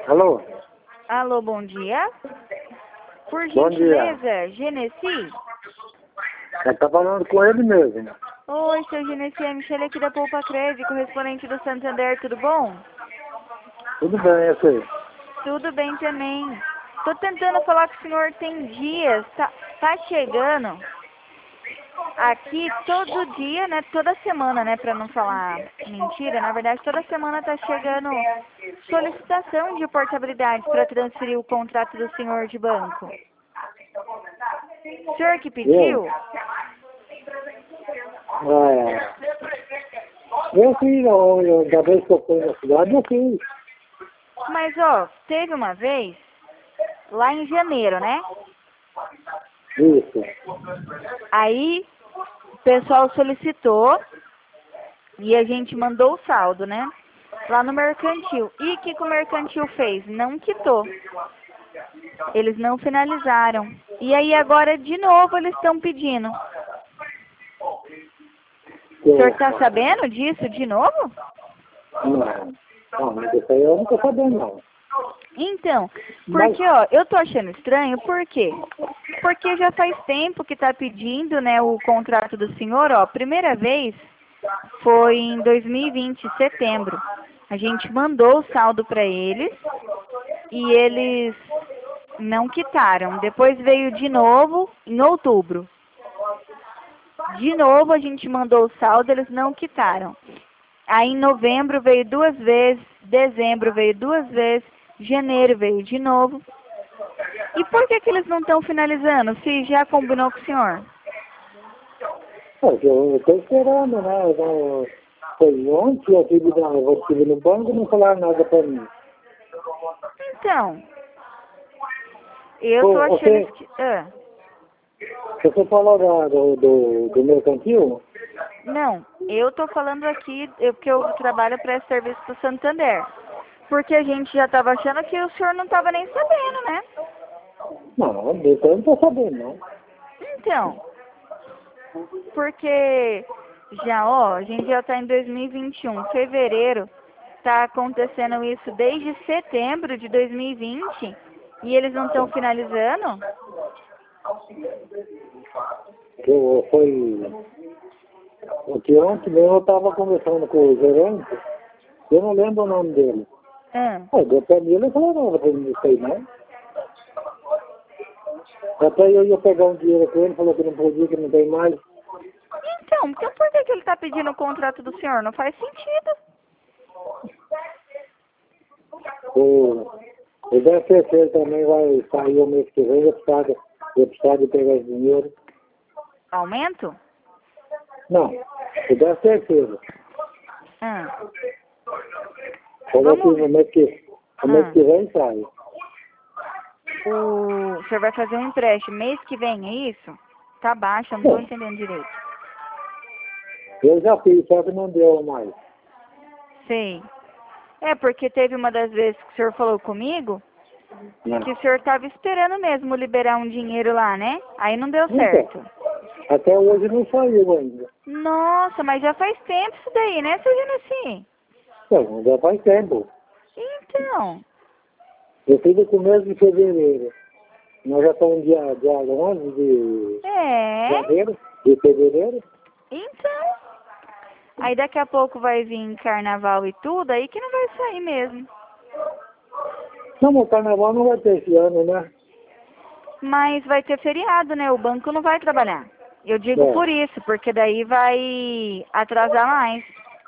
Alô? Alô, bom dia. Por Bom dia. gentileza, Genesi? Tá falando com ele mesmo. Oi, seu Genesi, é a Michelle aqui da Poupa Crédito, correspondente do Santander, tudo bom? Tudo bem, eu sei. Tudo bem também. Tô tentando falar com o senhor tem dias, tá chegando aqui todo dia, né, toda semana, né, pra não falar mentira, na verdade toda semana tá chegando solicitação de portabilidade para transferir o contrato do senhor de banco. O senhor que pediu? Eu fiz, da vez que eu fui na cidade, eu fiz. Mas, ó, teve uma vez, lá em janeiro, né? Isso. Aí, o pessoal solicitou e a gente mandou o saldo, né? Lá no mercantil. E o que o mercantil fez? Não quitou. Eles não finalizaram. E aí, agora, de novo, eles estão pedindo. O senhor tá sabendo disso de novo? Não, mas isso aí eu não tô sabendo, não. Então, porque, ó, eu tô achando estranho, por quê? Porque já faz tempo que tá pedindo, né, o contrato do senhor, ó, primeira vez foi em 2020, setembro. A gente mandou o saldo para eles e eles não quitaram. Depois veio de novo em outubro. De novo a gente mandou o saldo, eles não quitaram. Aí em novembro veio 2 vezes, dezembro veio 2 vezes, janeiro veio de novo. E por que eles não estão finalizando, se já combinou com o senhor? Eu tô esperando, né? Foi ontem, eu tive no banco e não falaram nada pra mim. Então, eu tô achando que... Você falou do mercantil? Não, eu tô falando aqui, porque eu trabalho para esse serviço do Santander. Porque a gente já tava achando que o senhor não tava nem sabendo, né? Não, disso eu não tô sabendo, não. Então, porque já, ó, a gente já tá em 2021, fevereiro, tá acontecendo isso desde setembro de 2020 e eles não estão finalizando? Porque ontem mesmo eu estava conversando com o gerente, eu não lembro o nome dele. Deu pra mim, ele falou nada pra mim, não sei não. Até eu ia pegar um dinheiro com ele, falou que não podia, que não tem mais. Então por que ele tá pedindo o contrato do senhor? Não faz sentido. O DFC também vai sair o mês que vem, eu precisava de pegar esse dinheiro. Aumento? Não, o DFC. Falou que no mês que vem sai. O senhor vai fazer um empréstimo mês que vem, é isso? Tá baixo, eu não tô entendendo direito. Eu já fiz, só que não deu mais. Sei. É, porque teve uma das vezes que o senhor falou comigo que o senhor tava esperando mesmo liberar um dinheiro lá, né? Aí não deu certo. Até hoje não saiu ainda. Nossa, mas já faz tempo isso daí, né, seu Genesi? Não, já faz tempo. Então. Eu fiz no começo de fevereiro. Nós já estamos dia 11 de janeiro, de fevereiro. Então. Aí daqui a pouco vai vir carnaval e tudo, aí que não vai sair mesmo. Não, o carnaval não vai ter esse ano, né? Mas vai ter feriado, né? O banco não vai trabalhar. Eu digo por isso, porque daí vai atrasar mais.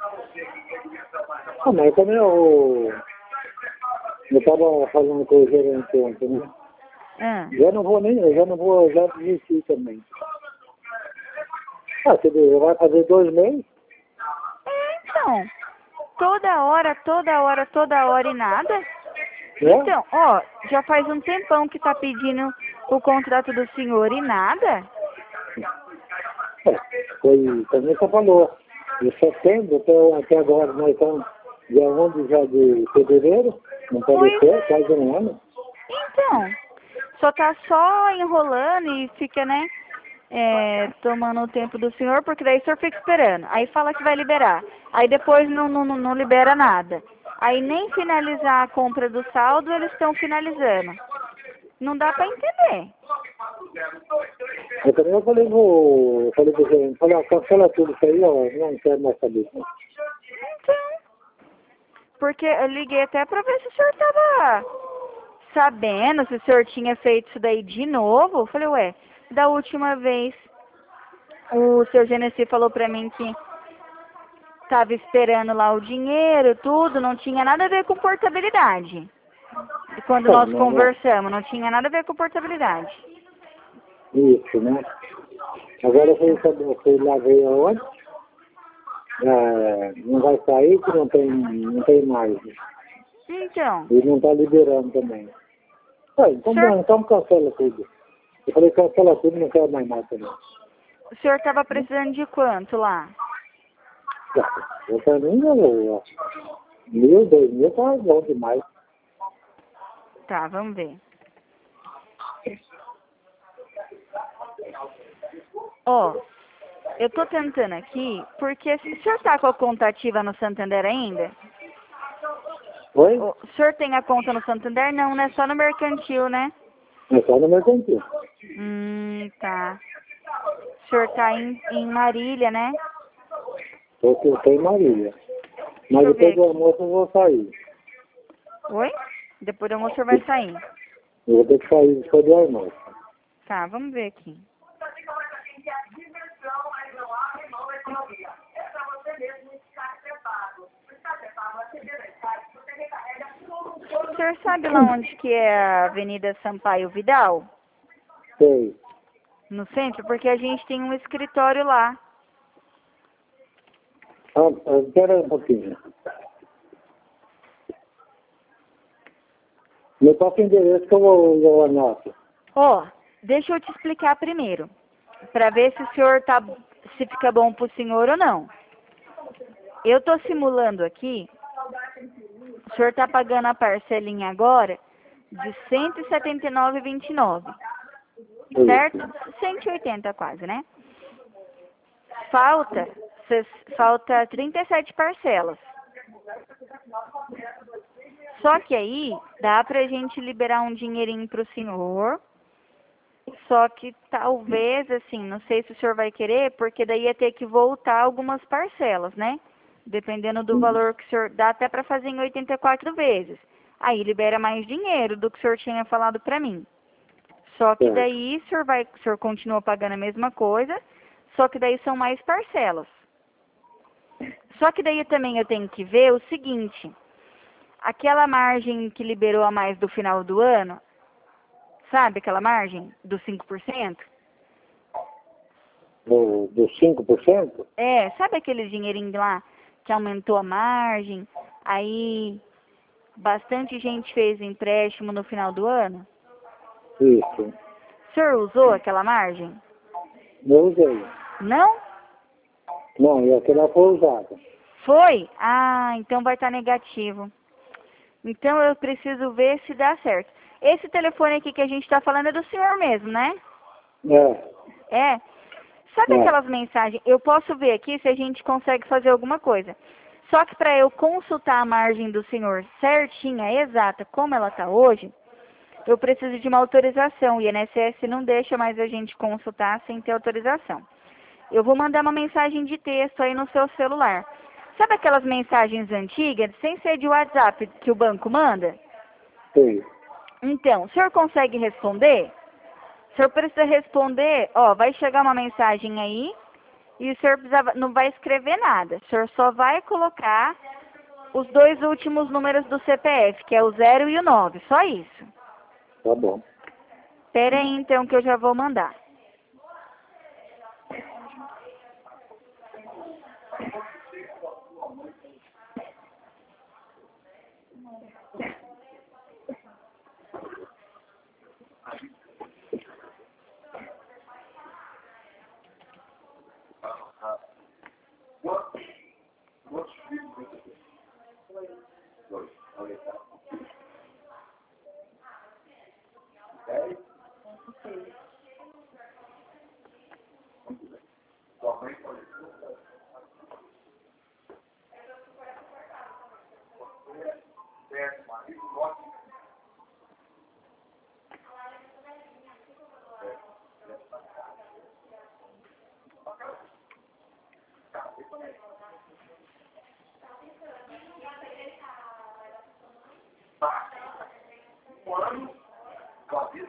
Mas também eu estava falando com o gerente ontem, né? Eu já não vou desistir também. Você vai fazer 2 meses? Então, toda hora e nada. Então, ó, já faz um tempão que tá pedindo o contrato do senhor e nada. Também você falou, de setembro até agora, nós estamos dia 11 já de fevereiro, não pode ser, quase um ano. Então, só tá só enrolando e fica, né, tomando o tempo do senhor, porque daí o senhor fica esperando. Aí fala que vai liberar. Aí depois não libera nada. Aí nem finalizar a compra do saldo eles estão finalizando. Não dá para entender. Eu também eu falei pro gerente, cancela tudo isso aí, ó, não quero mais saber. Então, porque eu liguei até para ver se o senhor estava sabendo, se o senhor tinha feito isso daí de novo. Eu falei, ué, da última vez o seu Genesi falou para mim que estava esperando lá o dinheiro, tudo, não tinha nada a ver com portabilidade. E quando nós conversamos, não tinha nada a ver com portabilidade. Isso, né? Agora eu fui lá ver aonde, não vai sair que não tem mais. Então. E não está liberando também. Então, senhor... então cancela tudo. Eu falei, cancela tudo, não quero mais nada também. O senhor estava precisando de quanto lá? Eu também, 1.000, 2.000 tá bom demais. Tá, vamos ver. Ó, eu tô tentando aqui, porque o senhor tá com a conta ativa no Santander ainda? Oi? O senhor tem a conta no Santander? Não, né? Só no mercantil, né? É só no mercantil. Tá. O senhor tá em Marília, né? Eu tô em Marília. Mas depois do almoço eu vou sair. Oi? Depois do almoço o senhor vai sair? Eu vou ter que sair depois do almoço. Tá, vamos ver aqui. O senhor sabe lá onde que é a Avenida Sampaio Vidal? Sei. No centro? Porque a gente tem um escritório lá. Espera um pouquinho. Me passa o endereço que eu anoto. Deixa eu te explicar primeiro, para ver se o senhor se fica bom pro senhor ou não. Eu tô simulando aqui, o senhor tá pagando a parcelinha agora de R$ 179,29, certo? 180 quase, né? Falta 37 parcelas. Só que aí dá pra gente liberar um dinheirinho pro senhor. Só que talvez, assim, não sei se o senhor vai querer, porque daí ia ter que voltar algumas parcelas, né? Dependendo do valor que o senhor dá, até para fazer em 84 vezes. Aí libera mais dinheiro do que o senhor tinha falado para mim. Só que daí o senhor continua pagando a mesma coisa, só que daí são mais parcelas. Só que daí também eu tenho que ver o seguinte, aquela margem que liberou a mais do final do ano, sabe aquela margem dos 5%? Do 5%? Sabe aquele dinheirinho lá que aumentou a margem, aí bastante gente fez empréstimo no final do ano? Isso. O senhor usou aquela margem? Eu usei. Não? Não, e aquela foi usada. Foi? Ah, então vai estar negativo. Então eu preciso ver se dá certo. Esse telefone aqui que a gente está falando é do senhor mesmo, né? É? Sabe aquelas mensagens? Eu posso ver aqui se a gente consegue fazer alguma coisa. Só que para eu consultar a margem do senhor certinha, exata, como ela está hoje, eu preciso de uma autorização. O INSS não deixa mais a gente consultar sem ter autorização. Eu vou mandar uma mensagem de texto aí no seu celular. Sabe aquelas mensagens antigas, sem ser de WhatsApp, que o banco manda? Sim. Então, o senhor consegue responder? O senhor precisa responder, vai chegar uma mensagem aí e o senhor não vai escrever nada. O senhor só vai colocar os 2 últimos números do CPF, que é o 0 e o 9, só isso. Tá bom. Espera aí então que eu já vou mandar.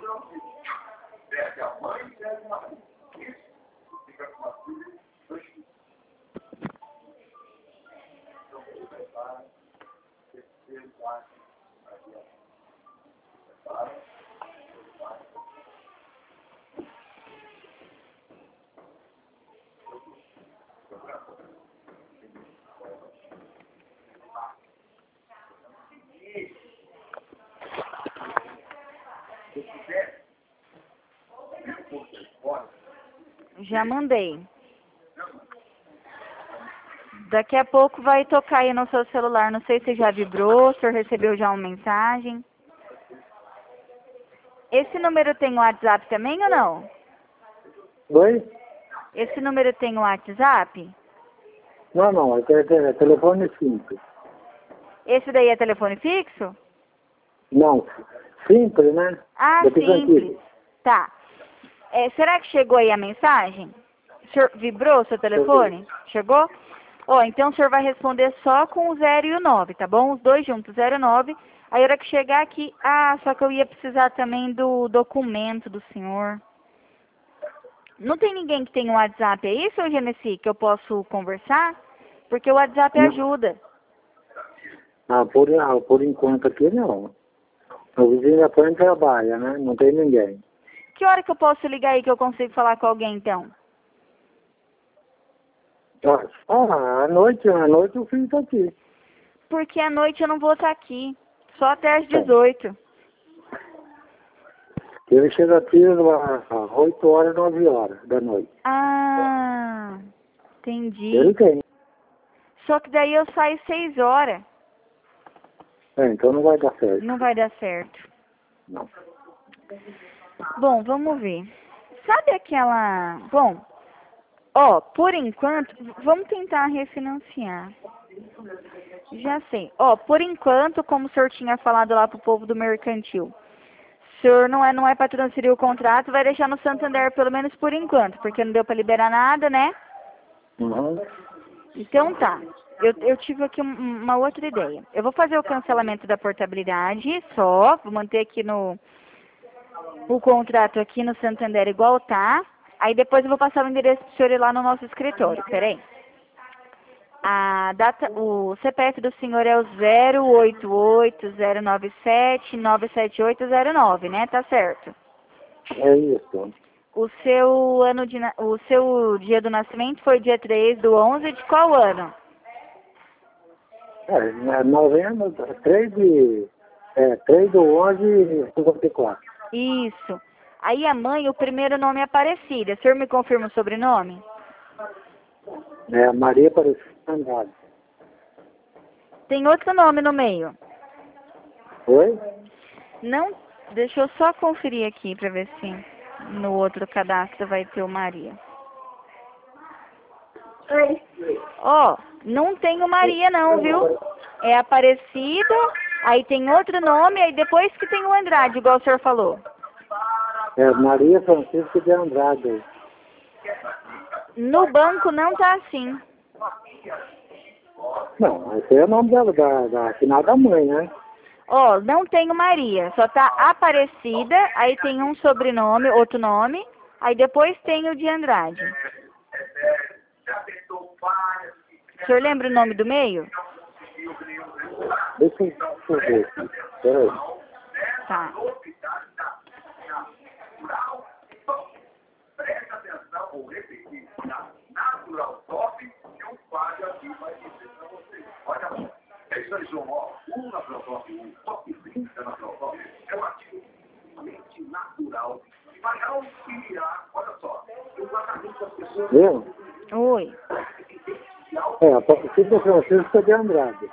Já mandei. Daqui a pouco vai tocar aí no seu celular. Não sei se já vibrou, se o senhor recebeu já uma mensagem. Esse número tem o WhatsApp também ou não? Oi? Esse número tem o WhatsApp? Não, é telefone simples. Esse daí é telefone fixo? Não, simples, né? Ah, simples. Tá. Será que chegou aí a mensagem? O senhor vibrou o seu telefone? Chegou? Então o senhor vai responder só com o 0 e o 9, tá bom? Os dois juntos, 0 e 9. Aí a hora que chegar aqui... só que eu ia precisar também do documento do senhor. Não tem ninguém que tenha um WhatsApp aí, seu Genesi, que eu posso conversar? Porque o WhatsApp ajuda. Por enquanto aqui não. O vizinho da frente trabalha, né? Não tem ninguém. Que hora que eu posso ligar aí que eu consigo falar com alguém, então? À noite o filho tá aqui. Porque à noite eu não vou estar aqui. Só até às 18. Ele chega aqui às 8 horas, 9 horas da noite. Entendi. Ele tem. Só que daí eu saio 6 horas. Então não vai dar certo. Não vai dar certo. Não. Bom, vamos ver. Sabe aquela... Bom, por enquanto, vamos tentar refinanciar. Já sei. Por enquanto, como o senhor tinha falado lá pro povo do mercantil, o senhor não é para transferir o contrato, vai deixar no Santander pelo menos por enquanto, porque não deu para liberar nada, né? Uhum. Então tá. Eu tive aqui uma outra ideia. Eu vou fazer o cancelamento da portabilidade só, vou manter aqui o contrato aqui no Santander igual tá. Aí depois eu vou passar o endereço pro senhor ir lá no nosso escritório. Peraí. O CPF do senhor é o 088-097-97809, né? Tá certo. É isso. O seu dia do nascimento foi dia 3/11 de qual ano? Novembro, 3/11/54. Isso. Aí a mãe, o primeiro nome é Aparecida. O senhor me confirma o sobrenome? Maria Aparecida Andrade. Tem outro nome no meio? Oi? Não, deixa eu só conferir aqui para ver se no outro cadastro vai ter o Maria. Oi. Não tem o Maria não, viu? É Aparecida, aí tem outro nome, aí depois que tem o Andrade, igual o senhor falou. Maria Francisca de Andrade. No banco não tá assim. Não, esse é o nome dela, da final da mãe, né? Não tem o Maria, só tá Aparecida, aí tem um sobrenome, outro nome, aí depois tem o de Andrade. O senhor lembra o nome do meio? Deixa eu ver aqui. Peraí. Tá. Presta atenção, vou repetir. Natural Top, que o padre aqui vai dizer para vocês. Olha só. É isso aí, João. O Natural Top, o Top 30 da Natural Top, é um ativo natural que vai auxiliar, olha só, o tratamento das pessoas. Viu? Oi. Aparecida Francisca de Andrade.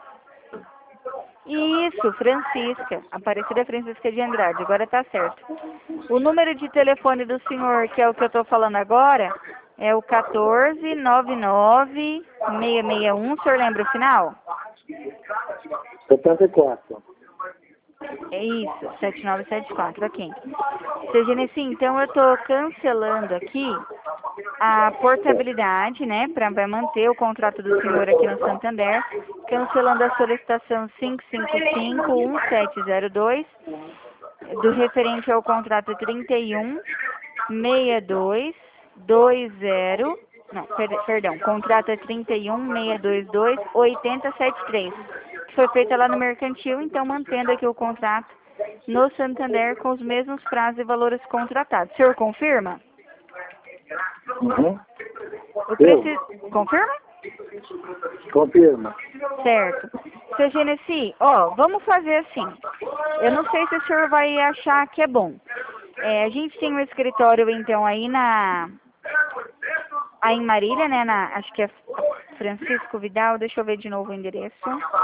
Isso, Francisca. Aparecida Francisca de Andrade, agora tá certo. O número de telefone do senhor, que é o que eu tô falando agora, é o 1499-661. O senhor lembra o final? 74. É isso, 7974, ok. Seu Genesi, então eu tô cancelando aqui a portabilidade, né, vai manter o contrato do senhor aqui no Santander, cancelando a solicitação 555-1702 do referente ao contrato 31.62.20, não, perdão, contrato é 31.622.8073, que foi feita lá no Mercantil, então mantendo aqui o contrato no Santander com os mesmos prazos e valores contratados. O senhor confirma? Uhum. Confirma? Confirma. Certo. Seu Genesi, ó, vamos fazer assim. Eu não sei se o senhor vai achar que é bom. A gente tem um escritório, então, aí em Marília, né? Acho que é Francisco Vidal, deixa eu ver de novo o endereço.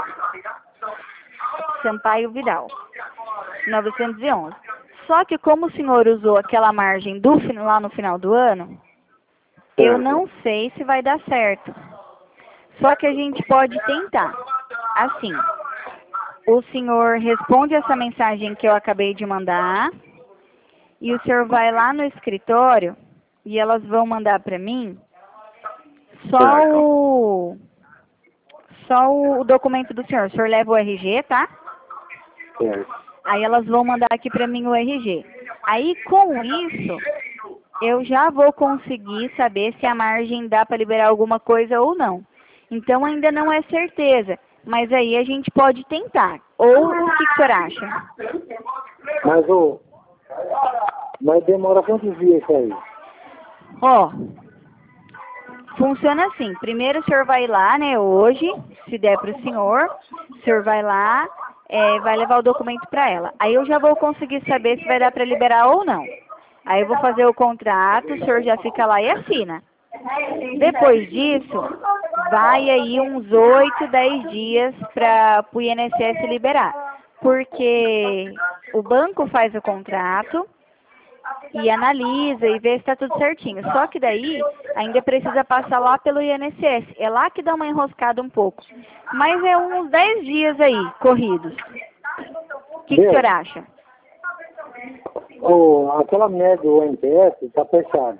Sampaio Vidal, 911. Só que como o senhor usou aquela margem lá no final do ano, eu não sei se vai dar certo. Só que a gente pode tentar. Assim, o senhor responde essa mensagem que eu acabei de mandar e o senhor vai lá no escritório e elas vão mandar para mim só o documento do senhor. O senhor leva o RG, tá? Aí elas vão mandar aqui para mim o RG. Aí com isso, eu já vou conseguir saber se a margem dá para liberar alguma coisa ou não. Então ainda não é certeza, mas aí a gente pode tentar. Ou o que o senhor acha? Mas demora quantos dias isso aí? Ó, funciona assim. Primeiro o senhor vai lá, né, hoje, se der para o senhor vai lá, vai levar o documento para ela. Aí eu já vou conseguir saber se vai dar para liberar ou não. Aí eu vou fazer o contrato, o senhor já fica lá e assina. Depois disso, vai aí uns 8, 10 dias para o INSS liberar. Porque o banco faz o contrato e analisa e vê se está tudo certinho. Só que daí ainda precisa passar lá pelo INSS. É lá que dá uma enroscada um pouco. Mas é uns 10 dias aí, corridos. O que o senhor acha? Aquela média do NPS está fechada.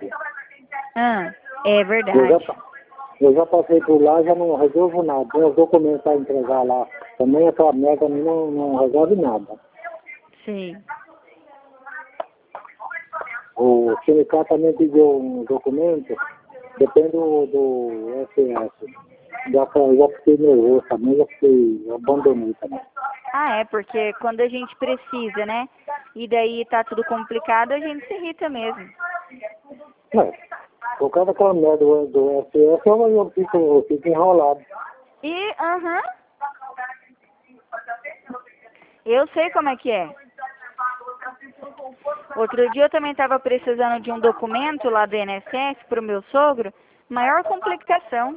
É verdade. Eu já passei por lá, já não resolvo nada. Tem os documentos para entregar lá. Também aquela média não resolve nada. Sim. O sindicato também pediu um documento, depende do SS. Já fiquei nervoso também, eu abandonei também. Porque quando a gente precisa, né? E daí tá tudo complicado, a gente se irrita mesmo. Por causa daquela merda do SS, eu fico enrolado. Eu sei como é que é. Outro dia eu também estava precisando de um documento lá do INSS para o meu sogro. Maior complicação.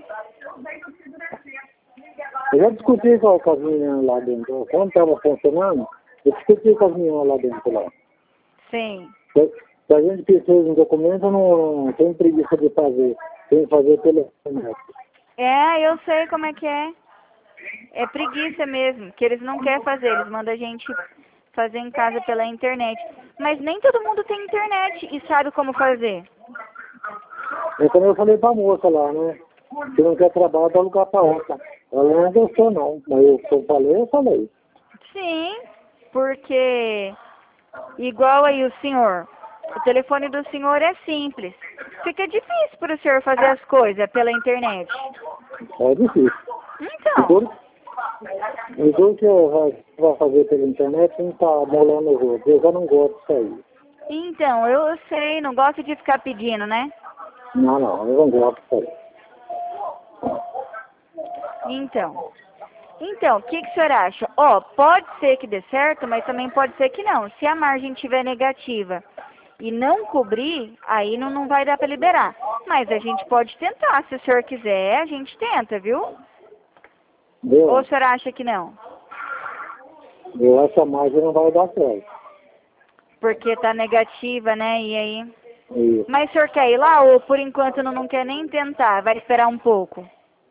Eu já discuti com as meninas lá dentro. Quando estava funcionando, eu discuti com as meninas lá dentro lá. Sim. Se a gente precisa de um documento, não tem preguiça de fazer. Tem que fazer pela internet. Eu sei como é que é. É preguiça mesmo, que eles não querem fazer. Eles mandam a gente fazer em casa pela internet. Mas nem todo mundo tem internet e sabe como fazer. Então eu falei pra moça lá, né? Se não quer trabalhar, dá lugar pra outra. Ela não gostou não, mas eu falei. Sim, porque igual aí o senhor, o telefone do senhor é simples. Fica difícil para o senhor fazer as coisas pela internet. É difícil. Então. Então que eu vou fazer pela internet, tem que estar molando os outros. Eu já não gosto disso aí. Então, eu sei, não gosto de ficar pedindo, né? Não, eu não gosto disso aí. Então, o que o senhor acha? Pode ser que dê certo, mas também pode ser que não. Se a margem estiver negativa e não cobrir, aí não vai dar para liberar. Mas a gente pode tentar. Se o senhor quiser, a gente tenta, viu? Ou o senhor acha que não? Eu acho que a margem não vai dar certo. Porque tá negativa, né? E aí? Isso. Mas o senhor quer ir lá ou por enquanto não quer nem tentar? Vai esperar um pouco?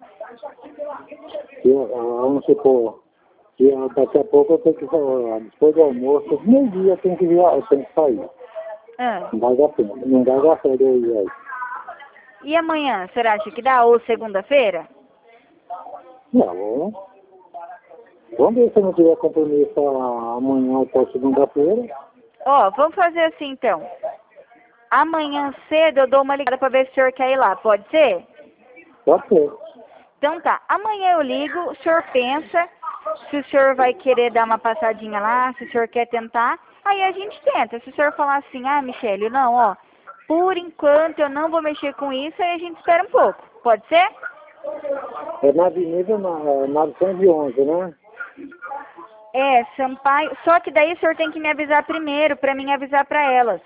Vamos supor que daqui a pouco eu tenho que, depois do almoço, meio-dia eu tenho que sair. Não vai dar pena, não vai dar certo eu ir aí. E amanhã, o senhor acha que dá? Ou segunda-feira? Não, vamos ver se eu não tiver compromisso amanhã ou segunda-feira. Ó, vamos fazer assim então. Amanhã cedo eu dou uma ligada pra ver se o senhor quer ir lá, pode ser? Pode ser. Então tá, amanhã eu ligo, o senhor pensa se o senhor vai querer dar uma passadinha lá, se o senhor quer tentar, aí a gente tenta. Se o senhor falar assim, ah, Michele, não, ó, por enquanto eu não vou mexer com isso, aí a gente espera um pouco, pode ser? É na Avenida 911, né? É, Sampaio, só que daí o senhor tem que me avisar primeiro, pra mim avisar pra elas.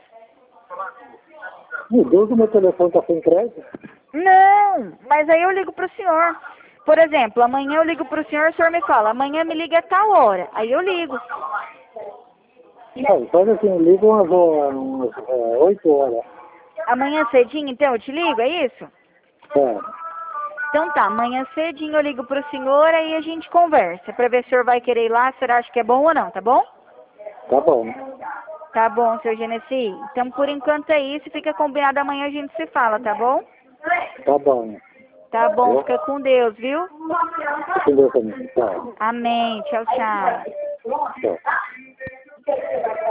Meu Deus, o meu telefone tá sem crédito? Não, mas aí eu ligo pro senhor. Por exemplo, amanhã eu ligo pro senhor, o senhor me fala, amanhã me liga a tal hora. Aí eu ligo. Não, faz assim, liga umas 8 horas. Amanhã cedinho, então, eu te ligo, é isso? É, Então tá, amanhã cedinho eu ligo pro senhor, aí a gente conversa, pra ver se o senhor vai querer ir lá, se o senhor acha que é bom ou não, tá bom? tá bom. Tá bom, seu Genesi. Então, por enquanto é isso, fica combinado, amanhã a gente se fala, tá bom? Tá bom. Tá bom, fica com Deus, viu? Com Deus também. Tchau. Amém, tchau, tchau. Tchau.